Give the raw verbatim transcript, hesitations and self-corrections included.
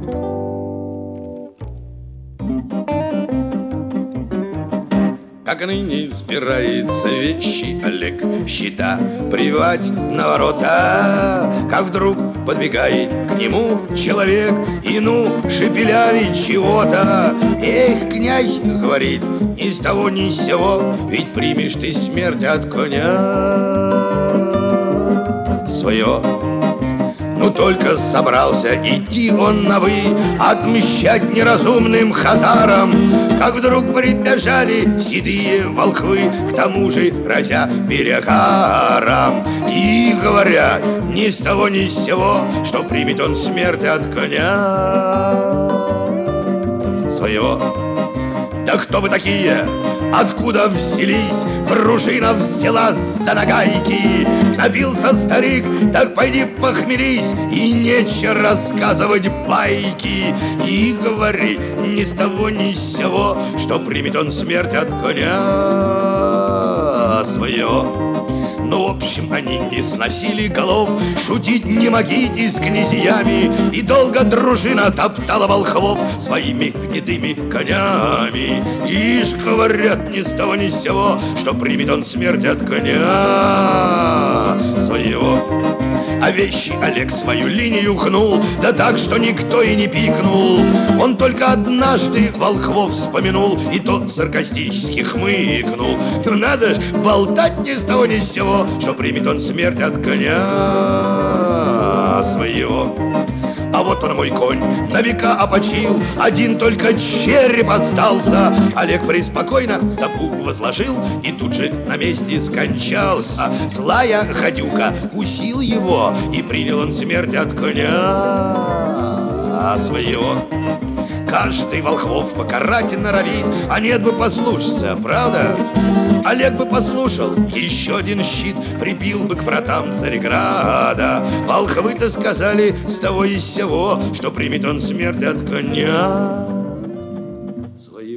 Как ныне сбирается вещи Олег, счета прививать на ворота, как вдруг подбегает к нему человек и ну шепелявит чего-то. Эх, князь, говорит, ни с того ни с сего, ведь примешь ты смерть от коня свое. Ну только собрался идти он на «вы», отмщать неразумным хазарам, как вдруг прибежали седые волхвы, к тому же разя перегаром, и говорят ни с того ни с сего, что примет он смерть от коня своего. Да кто вы такие? Откуда взялись? Дружина взяла за нагайки. Напился старик, так пойди похмелись, и нечего рассказывать байки. И говорит ни с того ни с сего, что примет он смерть от коня своего. Ну, в общем, они не сносили голов, шутить не могите с князьями, и долго дружина топтала волхвов своими гнедыми конями. Ишь, говорят, ни с того ни с сего, что примет он смерть от коня своего. А вещи Олег свою линию гнул, да так, что никто и не пикнул. Он только однажды волхвов вспомянул, и тот саркастически хмыкнул. Надо ж болтать ни с того ни с сего, что примет он смерть от коня своего. А вот он, мой конь, на века опочил, один только череп остался. Олег преспокойно стопу возложил и тут же на месте скончался. Злая гадюка укусил его, и принял он смерть от коня своего. Каждый волхвов покарать норовит, а нет бы послушаться, правда? Олег бы послушал, еще один щит прибил бы к вратам Цареграда. Волхвы-то сказали с того и с сего, что примет он смерть от коня своего.